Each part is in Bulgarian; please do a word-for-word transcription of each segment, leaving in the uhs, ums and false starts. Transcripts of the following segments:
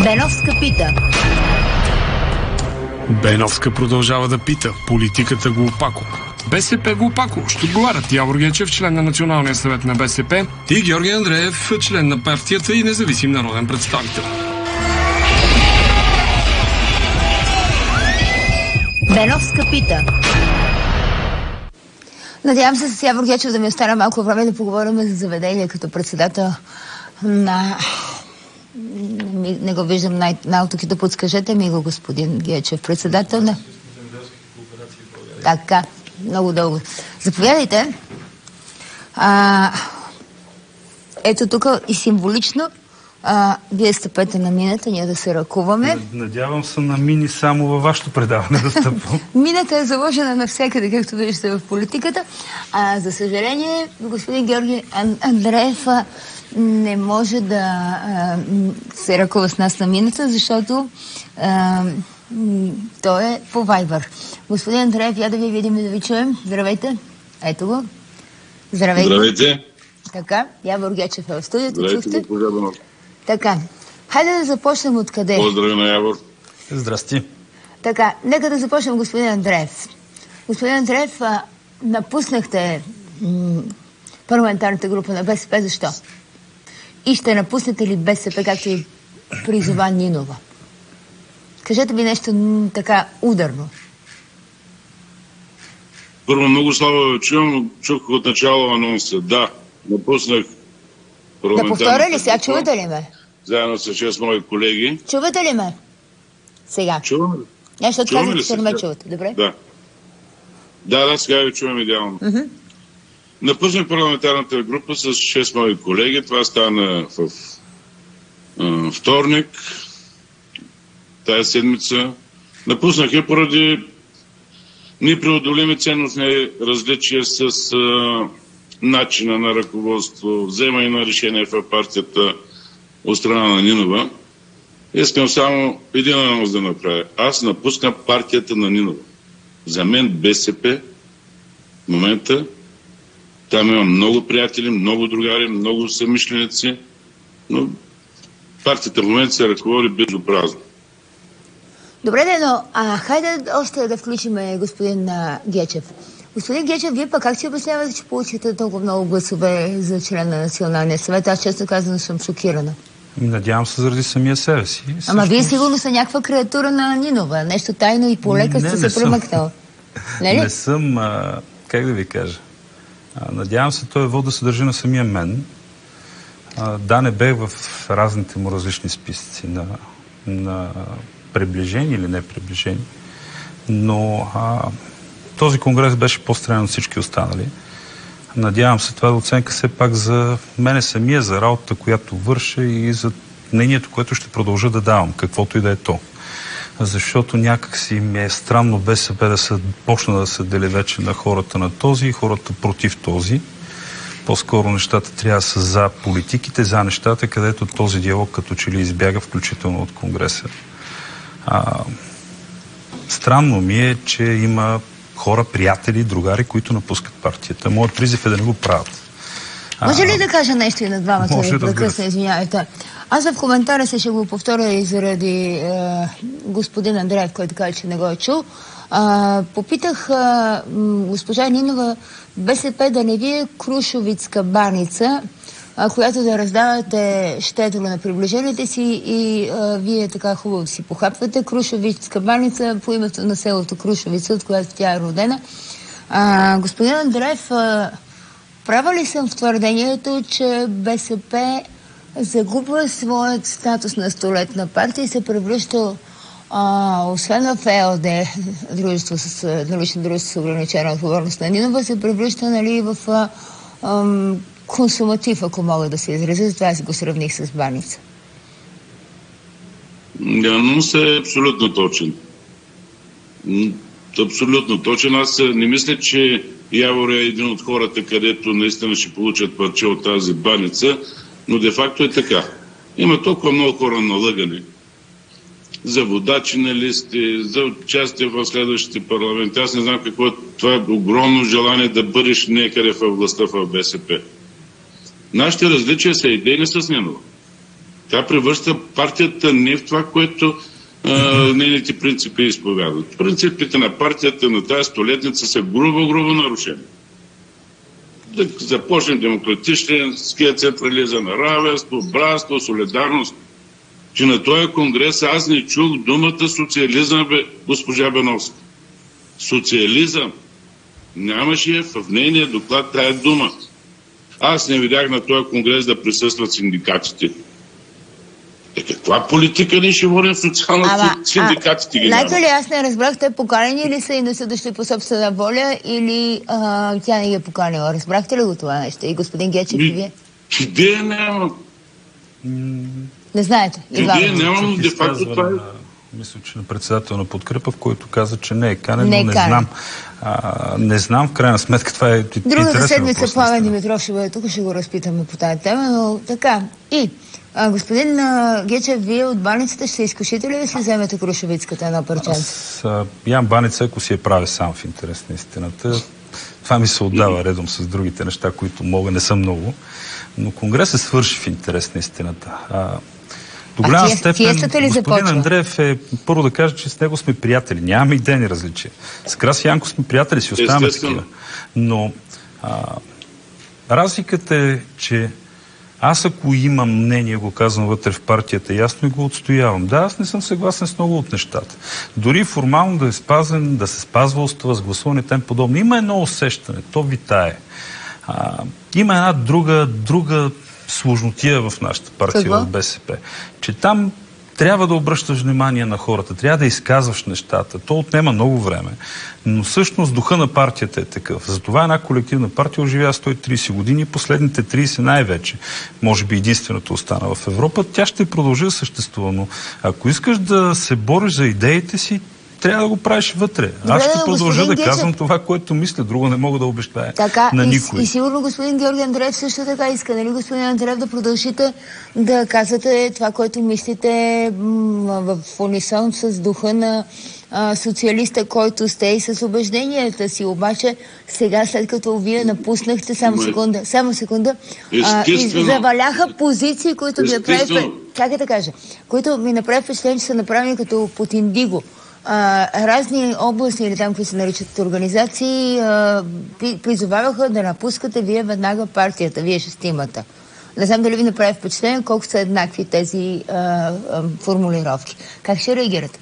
Беновска пита. Беновска продължава да пита. Политиката Глупако. БСП Глупако ще отговарят Явор Гечев, член на Националния съвет на БСП, и Георги Андреев, член на партията и независим народен представител. Беновска пита. Надявам се с Явор Гечев да ми остане малко време да поговорим за заведение като председател на... Не, не го виждам най- най-тук, да подскажете ми го, господин Гечев. Председател на... Така, много дълго. Заповядайте. А, ето тук и символично а, вие стъпете на мината, ние да се ръкуваме. Надявам се на мини само във вашето предаване да стъпвам. Мината е заложена навсякъде, както виждате в политиката. А, за съжаление, господин Георги Андреев не може да а, се ръкува с нас на мината, защото а, той е по Вайбър. Господин Андреев, я да ви видим и да ви чуем. Здравейте. Ето го. Здравейте. Здравейте. Така, Явор Гечев е в студиото. Здравейте, госпожа Бенов. Така, хайде да започнем откъде. Поздрави на Явор. Здрасти. Така, нека да започнем, господин Андреев. Господин Андреев, а, напуснахте м- парламентарната група на БСП. Защо? И ще напуснете ли БСП, както и призова Нинова? Кажете ми нещо м- така ударно. Първо, много слабо ви чувам, чух от начало анонса. Да, напуснах Да повторя ли сега? Чувате ли ме? Заедно с шест мои колеги. Чувате ли ме? Сега. Чуваме ли? Нещо отказвате, че не ме чувате. Добре? Да. Да, да, сега ви чувам идеално. Mm-hmm. Напуснах парламентарната група с шест мои колеги. Това стана в а, вторник, тая седмица. Напуснах я поради непреодолими ценностни различия с а, начина на ръководство, вземане на решение в партията от страна на Нинова. Искам само един анонс да направя. Аз напускам партията на Нинова. За мен БСП в момента, там имам много приятели, много другари, много съмишленици, но партията в момента се ръководи безобразно. Добре, но а, хайде още да включим господин а, Гечев. Господин Гечев, вие пък как си обяснявате, че получите толкова много гласове за член на Националния съвет? Аз често казвам, съм шокирана. Надявам се заради самия себе си. Ама Всъщност... вие сигурно са някаква креатура на Нинова. Нещо тайно и полека сте се премъкнал. Не ли? Не съм, а, как да ви кажа. А, надявам се той вод да се държи на самия мен. А, да, не бех в разните му различни списъци на, на приближени или не приближени. Но а, този конгрес беше по-странен от всички останали. Надявам се това да оценка все пак за мене самия, за работата, която върша и за мнението, което ще продължа да давам, каквото и да е то. Защото някак си ми е странно БСП да се почна да се дели вече на хората на този и хората против този. По-скоро нещата трябва да са за политиките, за нещата, където този диалог като че ли избяга, включително от Конгреса. А, странно ми е, че има хора, приятели, другари, които напускат партията. Моят призив е да не го правят. Може ли да кажа нещо и на двамата? Може да късно, извинявайте. Аз в коментара се ще го повторя и заради е, господин Андреев, който каза, че не го е чул. А, попитах а, госпожа Нинова, БСП да не ви е крушовицка баница, а, която да раздавате щедро на приближените си и а, вие така хубаво си похапвате. Крушовицка баница по името на селото Крушовица, от която тя е родена. А, господин Андреев, а, права ли съм в твърдението, че БСП загубва своят статус на столетна партия и се превръща, а, освен в ЕЛД, дружество с, налично дружество с ограничена отговорност на Нинова, се превръща, нали, в а, ам, консуматив, ако мога да се изразя, затова си го сравних с баница. Да, но се е абсолютно точен. Абсолютно точен. Аз не мисля, че Явор е един от хората, където наистина ще получат парче от тази баница, но де-факто е така. Има толкова много хора налъгани за водачи на листи, за участие в следващите парламенти. Аз не знам какво е това огромно желание да бъдеш някъде във властта в БСП. Нашите различия са идейни с Нинова. Тя превръща партията не в това, което а, нейните принципи изповядат. Принципите на партията на тази столетница са грубо-грубо нарушени. Да започнем демократическия централизъм на равенство, братство, солидарност. Че на този конгрес аз не чух думата социализъм, бе, госпожа Беновска. Социализъм. Нямаше в нейния доклад тая дума. Аз не видях на този конгрес да присъстват синдикатите. Е, каква политика ни ще водим социалната Ама, синдикатите? А, знаете ли, аз не разбрах, те поканени ли са и не са дошли по собствена воля или а, тя не ги е поканила? Разбрахте ли го това нещо? И господин Гечев, и вие? Идея няма. Не знаете. Идея няма, де факто това е. Мисля, че на председател на Подкрепа, в който каза, че не е канен, не но е не знам. А, не знам, в крайна сметка това е интересно. Другата седмица Пламен Димитров ще бъде тук, ще го разпитаме по тази тема, но така. И, а, господин а, Гечев, вие от Баницата ще се изкушите ли да си вземете Крушовицката едно парченце? Аз а, ям Баница, ако си я правя сам в интерес на истината. Това ми се отдава редом с другите неща, които мога, не са много. Но Конгрес се свърши в интерес на истината. А, До голяма степен господин започва? Андреев е, първо да кажа, че с него сме приятели. Нямаме идейни различия. С Краси Янков сме приятели, си оставаме такива. Но а, разликата е, че аз ако имам мнение, го казвам вътре в партията, ясно и го отстоявам. Да, аз не съм съгласен с много от нещата. Дори формално да е спазен, да се спазва устава с гласуване, тем подобно. Има едно усещане, то витае. А, има една друга, друга сложнотия в нашата партия, Какво? в БСП, че там трябва да обръщаш внимание на хората, трябва да изказваш нещата. То отнема много време, но всъщност духа на партията е такъв. Затова една колективна партия оживя сто и трийсет години, последните трийсет най-вече, може би единственото остана в Европа, тя ще продължи да съществува. Но ако искаш да се бориш за идеите си, трябва да го правиш вътре. Добре, Аз ще продължа да Гечев... казвам това, което мисля. Друго не мога да обещая на никой. И, и сигурно господин Георги Андреев също така иска, нали, господин Андреев, да продължите да казвате това, което мислите в унисон с духа на а, социалиста, който сте и с убежденията си. Обаче сега, след като вие напуснахте, само секунда, само секунда, а, и заваляха позиции, които ви направи... Чакай да кажа. Които ми направи впечатление, че са направени като под индиго. А, разни области или там, които се наричат организации, а, призоваваха да напускате вие веднага партията, вие шестимата. Не знам дали ви направи впечатление, колко са еднакви тези а, а, формулировки. Как ще реагирате?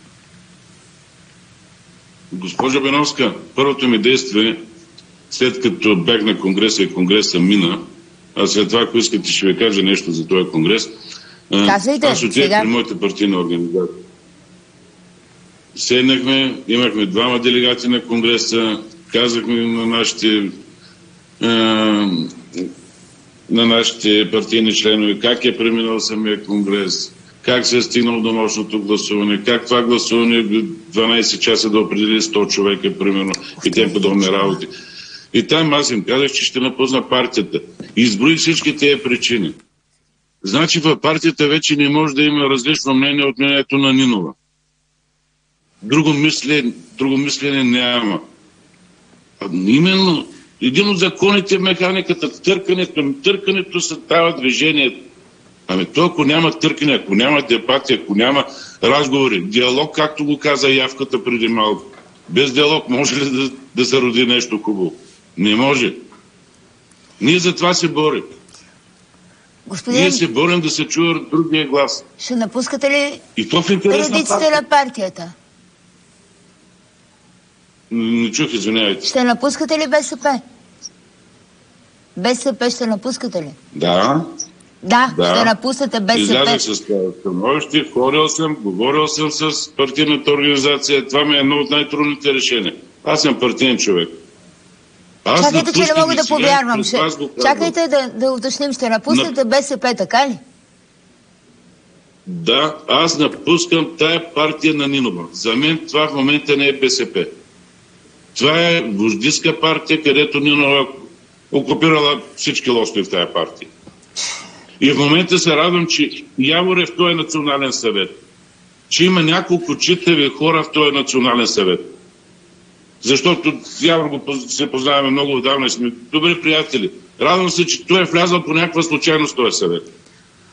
Госпожа Беновска, първото ми действие, след като бях на конгреса и конгреса мина, а след това, ако искате, ще ви кажа нещо за този конгрес, Казвайте, аз отидах сега... при моята партийна организация. Седнахме, имахме двама делегати на конгреса, казахме на нашите, а, на нашите партийни членове как е преминал самия конгрес, как се е стигнал до мощното гласуване, как това гласуване дванайсет часа да определи сто човека, примерно, и тем подобни работи. И там аз им казах, че ще напусна партията. Изброих всички тези причини. Значи в партията вече не може да има различно мнение от мнението на Нинова. Друго мислене, друго мислене няма. А именно, един от законите е механиката, търкането, търкането се става движението. Ами то, ако няма търкане, ако няма дебати, ако няма разговори, диалог, както го каза Явката преди малко. Без диалог може ли да, да се роди нещо хубаво? Не може. Ние за това се борим. Господин... Ние се борим да се чува другия глас. Ще напускате ли и то в интерес на партията? на партията? Не чух, извинявайте. Ще напускате ли БСП? БСП ще напускате ли? Да. Да, да. Ще напуснете БСП. Излязах с становище, ходил съм, говорил съм с партийната организация. Това ми е едно от най-трудните решения. Аз съм партиен човек. Аз Чакайте, че не мога да повярвам. Ще... Чакайте да, да уточним, ще напуснете На... БСП, така ли? Да, аз напускам тая партия на Нинова. За мен това в момента не е БСП. Това е вождистка партия, където Нинова окупирала всички лостове в тая партия. И в момента се радвам, че Явор е в този национален съвет. Че има няколко читави хора в този национален съвет. Защото Явор го се познаваме много отдавна и сме добри приятели. Радвам се, че той е влязъл по някаква случайност в този съвет.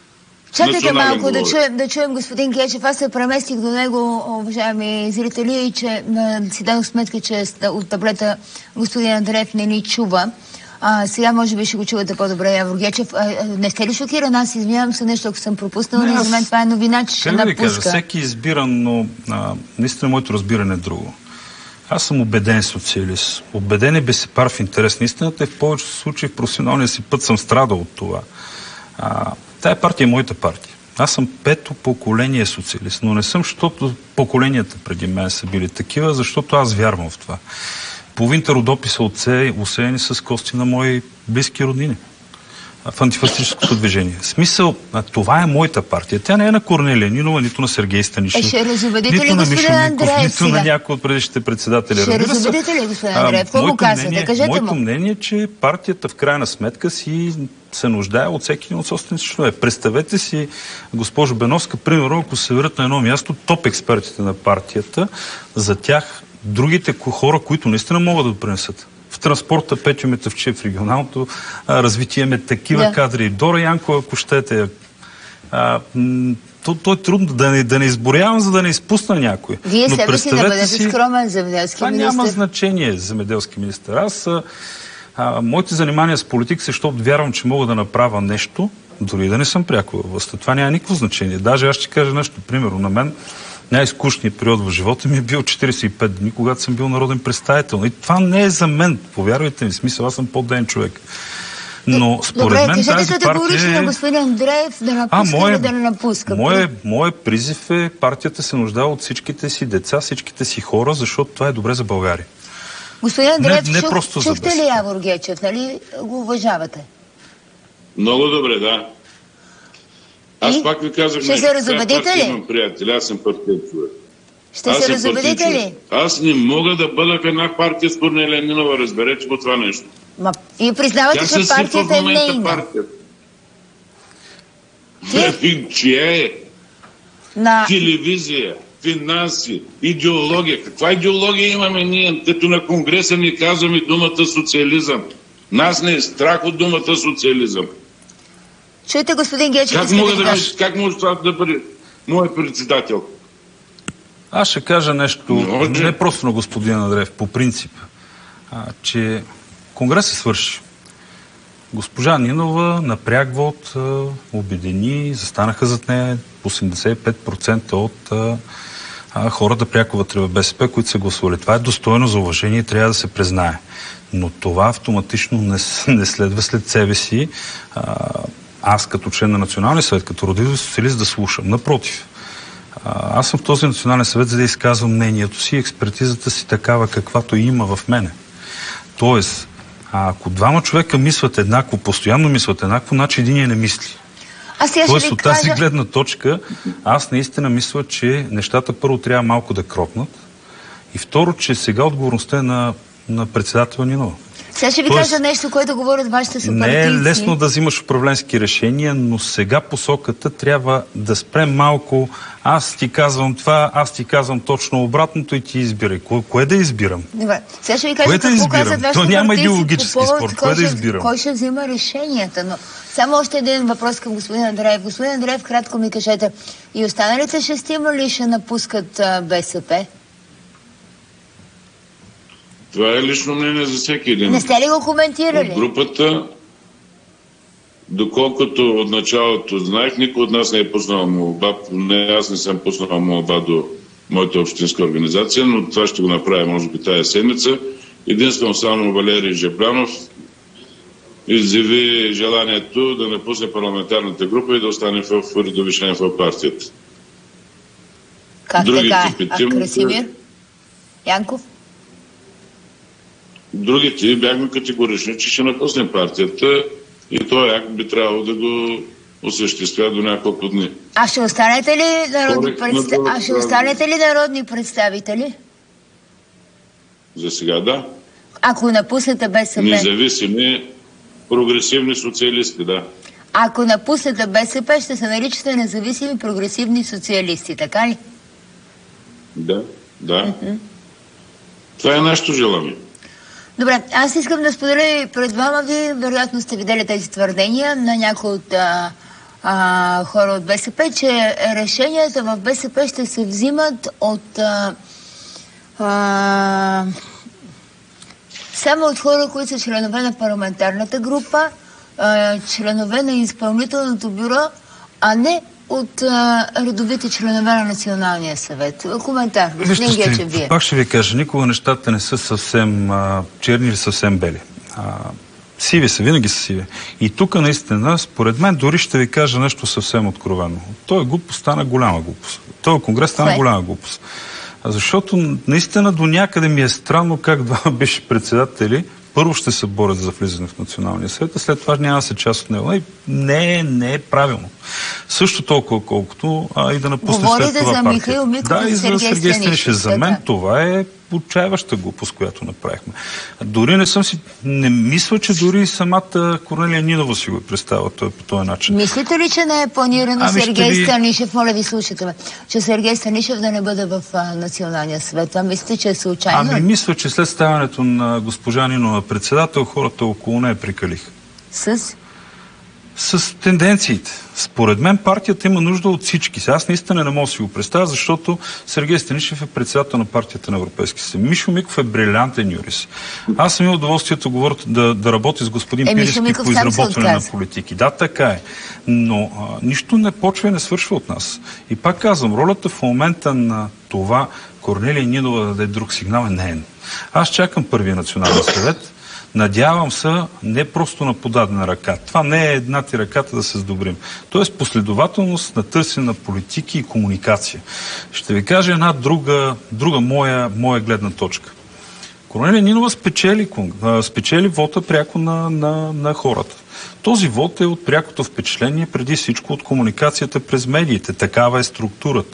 Чакайте малко да чуем, да чуем господин Гечев. Аз се преместих до него, уважаеми зрители, и че а, си дадох сметка, че от таблета господин Андреев не ни чува. А, сега може би ще го чувате по-добре, Явор Гечев. А, а, не сте ли шокиран? Аз извинявам се нещо, ако съм пропуснал, но за мен това е новина, че ще напуска. Кажа, всеки избира, но а, наистина моето разбиране е друго. Аз съм убеден социалист. Убеден е БСП в интерес на истината и в повечето случаи в професионалния си път съм страдал от това. А, тая партия е моята партия. Аз съм пето поколение социалист, но не съм, защото поколенията преди мен са били такива, защото аз вярвам в това. Половината родопи са осеяни с кости на мои близки роднини в антифашистическото движение. В смисъл, това е моята партия. Тя не е на Корнелия Нинова, нито на Сергей Станишев, е, ще разубедите нито ли, на Мишо Ников, нито на някой от предишните председатели. Ще разубедите ли, господин Андреев? Какво го казвате? Кажете му. Моето мнение е, че партията в крайна сметка си се нуждае от всеки от собствените членове. Представете си, госпожо Беновска, примерно, ако се верят на едно място топ експертите на партията, за тях другите хора, които наистина могат да допринесат. В транспорта Петю Метавчев, в регионалното а, развитие имаме такива да. кадри. Дора Янкова, ако щете. А, м- то, то е трудно да не, да не изборявам, за да не изпусна някой. Вие себе си да бъдете си... скромен земеделски министър. Това няма значение, земеделски министър. Аз а, а, моите занимания с политика са, защото вярвам, че мога да направя нещо, дори да не съм пряко във властта. Това няма никакво значение. Даже аз ще кажа нещо. Примерно на мен най-скучният период в живота ми е бил четиридесет и пет дни, когато съм бил народен представител. И това не е за мен, повярвайте ми, в смисъл, аз съм по-ден човек. Но според Добре, мен тази партия е... на господин Андреев да напуска или да не напуска. Моят призив е партията се нуждае от всичките си деца, всичките си хора, защото това е добре за България. Господин Андреев, не, не чух, просто чухте ли Явор Гечев, нали го уважавате? Много добре, да. Аз и? пак ви казах, ще се разубедите ли? Имам приятели, аз съм партиен човек. Ще аз се разубедите ли? Аз не мога да бъда в една партия с Корнелия Нинова, разберете по това нещо. Ма, и признавате, че партията е нейна. Партия. Чия е? На... Телевизия, финанси, идеология. Каква идеология имаме ние? Като на Конгреса ни казваме думата социализъм. Нас не е страх от думата социализъм. Чуйте, господин Гечев, как, мога да, как може това да бъде мой председател? Аз ще кажа нещо, може... не просто на господин Андреев, по принцип, а, че Конгресът свърши. Госпожа Нинова напряг вод, обедини, застанаха зад нея осемдесет и пет процента от а, а, хората пряко вътре в БСП, които са гласували. Това е достойно за уважение и трябва да се признае. Но това автоматично не, не следва след себе си а, аз като член на Националния съвет, като родител социалист да слушам. Напротив, а, аз съм в този Национален съвет, за да изказвам мнението си, експертизата си такава, каквато има в мене. Тоест, а ако двама човека мислят еднакво, постоянно мислят еднакво, значи единия не мисли. Тоест, от тази кажа... гледна точка, аз наистина мисля, че нещата първо трябва малко да кропнат и второ, че сега отговорността е на, на председателя Нинова. Сега ще ви Тоест, кажа нещо, което говорят вашите съпартийци. Не е лесно да взимаш управленски решения, но сега посоката трябва да спрем малко. Аз ти казвам това, аз ти казвам точно обратното и ти избирай. Кое, кое да избирам? Добре. Сега ще ви кажа какво да казват вашите То няма идеологически спор. Кое да избирам? Кой ще взима решенията? Но само още един въпрос към господин Андреев. Господин Андреев, кратко ми кажете, и останалите шестима ли ще напускат а, БСП? Това е лично мнение за всеки един. Не сте ли го коментирали? От групата, доколкото от началото знаех, никой от нас не е пуснал молба. Не, аз не съм пуснал молба до моята общинска организация, но това ще го направя, може би, тая седмица. Единствено само Валерий Жаблянов изяви желанието да напусне парламентарната група и да остане в редови член в партията. Как така? А Красимир Янков? Другите бяхме категорични, че ще напуснем партията и този акт би трябвало да го осъществя до няколко дни. А ще останете ли народни, представ... а ще останете ли народни представители? За сега да. Ако напуснете БСП? Независими, прогресивни социалисти, да. Ако напуснете БСП, ще се наричате независими прогресивни социалисти, така ли? Да, да. Mm-hmm. Това е нашето желание. Добре, аз искам да споделя пред двама ви, вероятно сте видели тези твърдения на някои от а, а, хора от БСП, че решенията в БСП ще се взимат от а, а, само от хора, които са членове на парламентарната група, а, членове на изпълнителното бюро, а не от а, редовите членове на Националния съвет. Коментар. Вижте, вие. Пак ще ви кажа, никога нещата не са съвсем а, черни или съвсем бели. А, сиви са, винаги са сиви. И тук наистина, според мен, дори ще ви кажа нещо съвсем откровено. Той глупост стана голяма глупост. Той конгрес стана голяма глупост. Защото наистина до някъде ми е странно как два бивши председатели първо ще се борят за влизане в Националния съвет, а след това няма да се част от него. И не, е, не е правилно. Също толкова, колкото а, и да напусне след това за партия. Михаил Миков, да, и за Сергей Станишев. За мен това е отчаяваща глупост, която направихме. Дори не съм си... Не мисля, че дори самата Корнелия Нинова си го представя по този начин. Мислите ли, че не е планирано ами Сергей ви... Станишев, моля ви слушате ме, че Сергей Станишев да не бъде в а, Националния съвет? Това мислите, че е случайно? Ами мисля, че след ставането на госпожа Нинова председател, хората около нея прикалиха. С? С тенденциите. Според мен партията има нужда от всички. Аз наистина не мога да си го представя, защото Сергей Станишев е председател на партията на Европейски съюз. Мишо Миков е брилянтен юрист. Аз съм имал удоволствието говоря, да, да работя с господин е, Пирински по изработване на политики. Да, така е. Но а, нищо не почва и не свършва от нас. И пак казвам, ролята в момента на това Корнелия Нинова да даде друг сигнал е не. Аз чакам първия национален съвет. Надявам се не просто на подадена ръка. Това не е една ти ръката да се сдобрим. Тоест последователност на търсене на политики и комуникация. Ще ви кажа една друга, друга моя, моя гледна точка. Корнелия Нинова спечели, спечели вота пряко на, на, на хората. Този вод е от прякото впечатление преди всичко от комуникацията през медиите. Такава е структурата.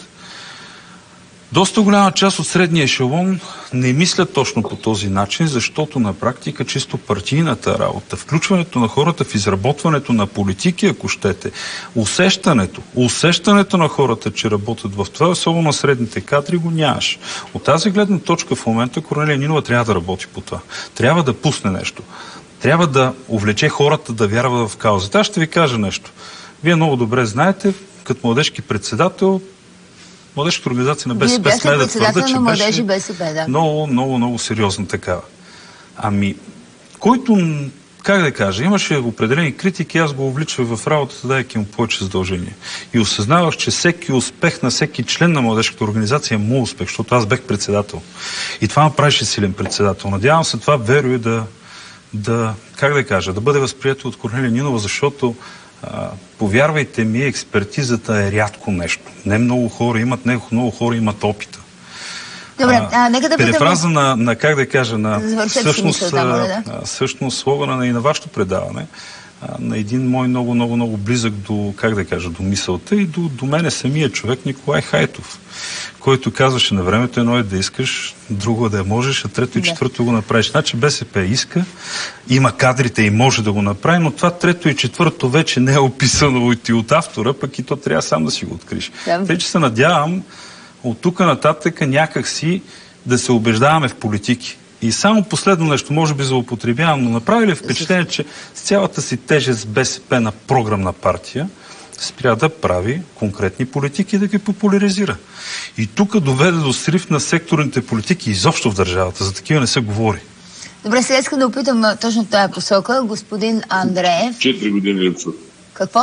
Доста голяма част от средния ешелон не мислят точно по този начин, защото на практика чисто партийната работа, включването на хората в изработването на политики, ако щете, усещането, усещането на хората, че работят в това, особено на средните кадри, го нямаш. От тази гледна точка в момента Корнелия Нинова трябва да работи по това. Трябва да пусне нещо. Трябва да увлече хората да вярва в каузата. Аз ще ви кажа нещо. Вие много добре знаете, като младежки председател, младежката организация на БСП сме да твърда, че беше БСП, да. много, много, много сериозна такава. Ами, който, как да кажа, имаше определени критики, аз го увличах в работата, дайки му повече задължения. И осъзнавах, че всеки успех на всеки член на младежката организация е му успех, защото аз бех председател. И това ме правеше силен председател. Надявам се това веро и да, да, как да кажа, да бъде възприето от Корнелия Нинова, защото А, повярвайте ми, експертизата е рядко нещо. Не много хора имат, не много хора имат опита. Добре, а, нека да перефраза на, на, как да кажа, на всъщност, мисъл, там, да? всъщност слогана на и на вашето предаване, а, на един мой много, много, много близък до, как да кажа, до мисълта и до, до мене самия човек Николай Хайтов, който казваше на времето едно е да искаш, друго е да можеш, а трето и четвърто го направиш. Значи БСП иска, има кадрите и може да го направи, но това трето и четвърто вече не е описано и от автора, пък и то трябва сам да си го откриеш. Да. Тъй, че се надявам от тук нататък някак си да се убеждаваме в политики. И само последно нещо, може би злоупотребявам, но направи ли впечатление, че с цялата си тежест БСП на програмна партия спря да прави конкретни политики и да ги популяризира. И тук доведе до срив на секторните политики изобщо в държавата. За такива не се говори. Добре, сега искам да опитам точно в тази посока. Господин Андреев. Четири години липсва. Какво?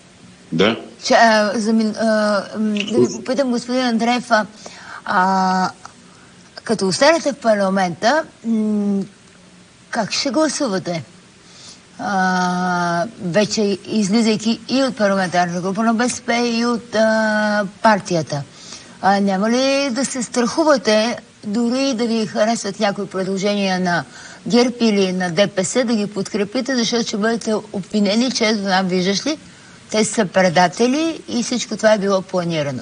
Да. Че, а, за, а, да ви попитам, господин Андреев, а, а, като останете в парламента, м- как ще гласувате? А, вече излизайки и от парламентарна група на БСП и от а, партията. А, няма ли да се страхувате, дори да ви харесват някои предложения на ГЕРБ или на ДПС, да ги подкрепите, защото ще бъдете обвинени, че ето нам виждаш ли, те са предатели и всичко това е било планирано?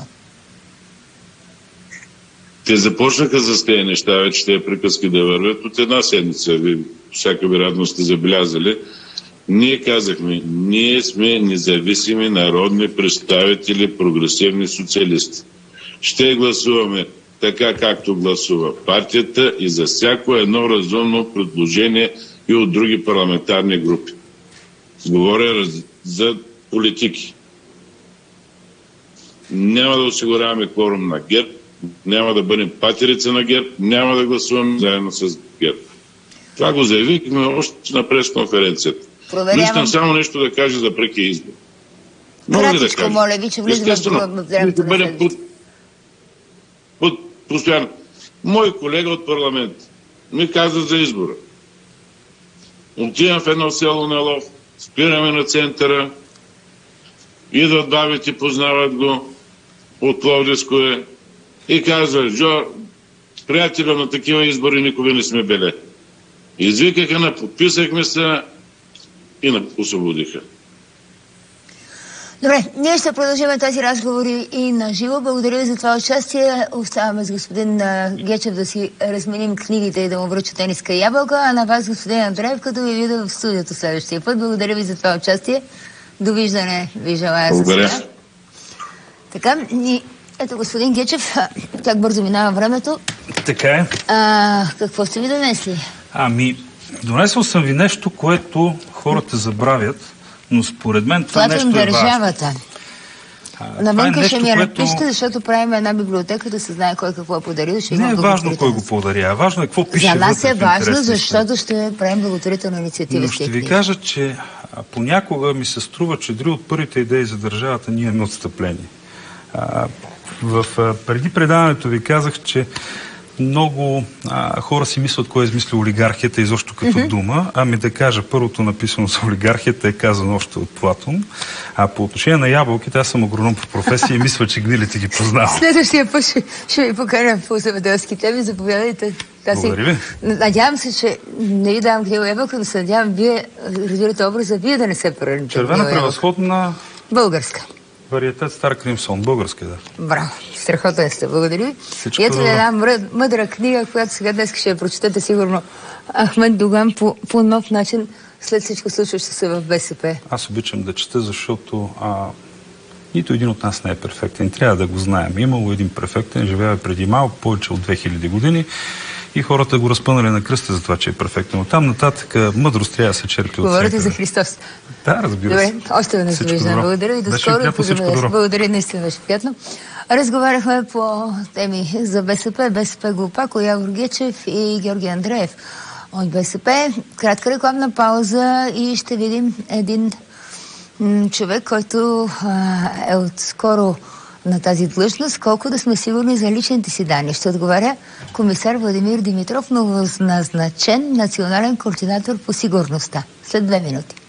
Те започнаха с тези неща, вече тези приказки да вървят от една седмица. Ви всяка вероятно сте забелязали. Ние казахме, ние сме независими народни представители, прогресивни социалисти. Ще гласуваме така, както гласува партията и за всяко едно разумно предложение и от други парламентарни групи. Говоря за политики. няма да осигуряваме кворум на ГЕРБ, няма да бъдем патерица на ГЕРБ, няма да гласуваме заедно с ГЕРБ. Това го заявихме още на пресконференцията. Проверявам. Но искам само нещо да кажа за прекия избор. Кратичко, моля ви, че влизаме в времето на бъдем под, под постоянно. Мой колега от парламент ми каза за избора. Отивам в едно село на Лов, спираме на центъра, идват бабите, познават го, от Пловдивско е, и казва: Джо, приятеля, на такива избори никога не сме били. Извикаха на, подписахме се и на освободиха. Добре, ние ще продължим тези разговори и на живо. Благодаря ви за това участие. Оставаме с господин Гечев да си разменим книгите и да му връча тениска и ябълка, а на вас, господин Андреев, като ви видя в студиото следващия път. Благодаря ви за това участие. Довиждане ви желая за сега. Така, и ето, господин Гечев, как бързо минава времето. Така е. А, какво сте ви донесли? Ами, донесъл съм ви нещо, което хората забравят, но според мен това нещо е важно. Държавата. А, Навънка е ще ми което... разпишете, защото правим една библиотека, да се знае кой какво е подарил. Ще не е важно кой го подаря, важно е какво пише. За нас вътре, е важно, защото неща. ще правим благотворителна инициатива. Но ще ви кажа, че понякога ми се струва, че дори от първите идеи за държавата ние имаме отстъпление. А, в, а, преди предаването ви казах, че много а, хора си мислят кой е измислил олигархията изобщо като mm-hmm. дума. Ами да кажа, първото написано за олигархията е казано още от Платон. А по отношение на ябълките, аз съм агроном по професия и мисля, че гнилите ги познавам. Следващия път ще, ще ви покажа по земеделски теми. Заповядайте. Благодаря ви. Надявам се, че не ви давам гнила ябълка, но се надявам вие разбирате образа, вие да не се превърнете. Червена превъзходна... Българска. Вариетет Стар Кримсон. Българска, да. Браво. Страхотен сте. Благодаря ви. И ето една мъдра книга, която сега днес ще я прочетете сигурно Ахмед Доган по, по нов начин след всичко случващо се в БСП. Аз обичам да чета, защото а, нито един от нас не е перфектен. Трябва да го знаем. Имало един перфектен, живее преди малко, повече от две хиляди години и хората го разпънали на кръста за това, че е перфектен. От там нататък мъдрост трябва да се черпи от Говорите за Христос. Да, разбира се. Добре, още веднъж виждам. Благодаря и до скоро. Благодаря, наистина беше приятно. Разговаряхме по теми за БСП, БСП Глупако, Явор Гечев и Георги Андреев от БСП. Кратка рекламна пауза и ще видим един м- човек, който а, е отскоро на тази длъжност, колко да сме сигурни за личните си данни. Ще отговаря комисар Владимир Димитров, новоназначен национален координатор по сигурността. След две минути.